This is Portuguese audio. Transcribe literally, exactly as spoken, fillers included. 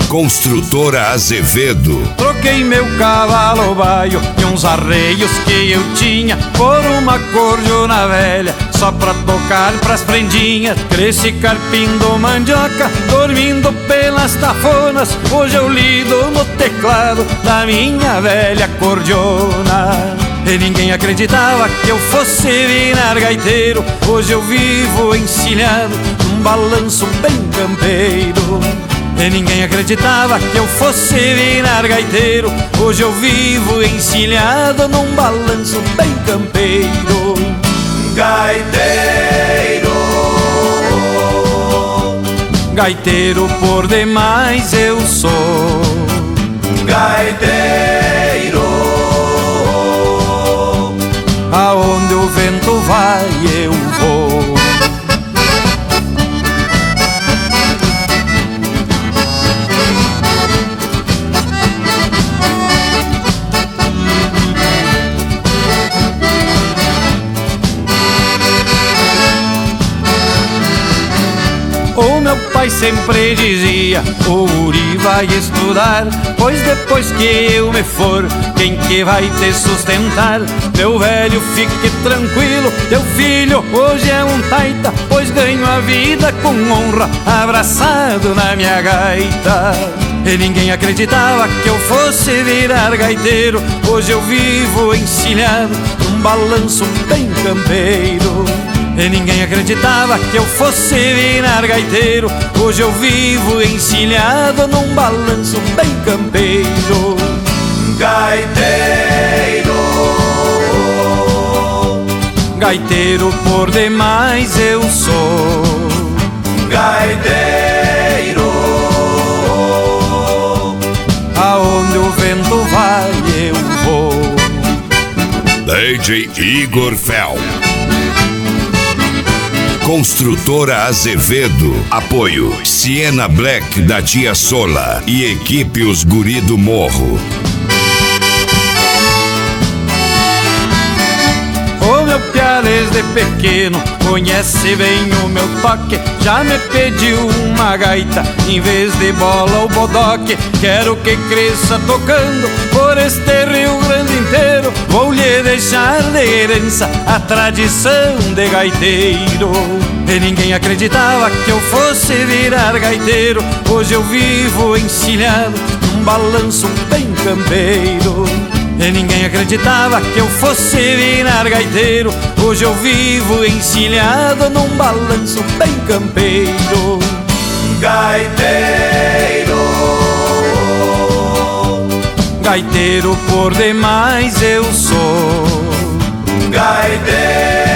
Construtora Azevedo. Troquei meu cavalo baio e uns arreios que eu tinha por uma cordiona velha, só pra tocar pras prendinhas. Cresci carpindo mandioca, dormindo pelas tafonas. Hoje eu lido no teclado da minha velha cordiona. E ninguém acreditava que eu fosse virar gaiteiro. Hoje eu vivo encilhado num balanço bem campeiro. E ninguém acreditava que eu fosse virar gaiteiro. Hoje eu vivo encilhado num balanço bem campeiro. Gaiteiro, gaiteiro por demais eu sou. Gaiteiro, aonde o vento vai eu vou. O meu pai sempre dizia: o guri vai estudar, pois depois que eu me for, quem que vai te sustentar? Meu velho, fique tranquilo, teu filho hoje é um taita, pois ganho a vida com honra, abraçado na minha gaita. E ninguém acreditava que eu fosse virar gaiteiro. Hoje eu vivo encilhado num balanço bem campeiro. E ninguém acreditava que eu fosse virar gaiteiro. Hoje eu vivo encilhado num balanço bem campeiro. Gaiteiro, gaiteiro por demais eu sou. Gaiteiro, aonde o vento vai eu vou. D J Igor Fel. Construtora Azevedo. Apoio Siena Black da Tia Sola e equipe Os Guri do Morro. O meu piá desde pequeno conhece bem o meu toque. Já me pediu uma gaita em vez de bola ou bodoque. Quero que cresça tocando por este Rio Grande inteiro. Vou lhe deixar de herança a tradição de gaiteiro. E ninguém acreditava que eu fosse virar gaiteiro. Hoje eu vivo encilhado num balanço bem campeiro. E ninguém acreditava que eu fosse virar gaiteiro. Hoje eu vivo encilhado num balanço bem campeiro. gaiteiro, gaiteiro por demais eu sou. gaiteiro.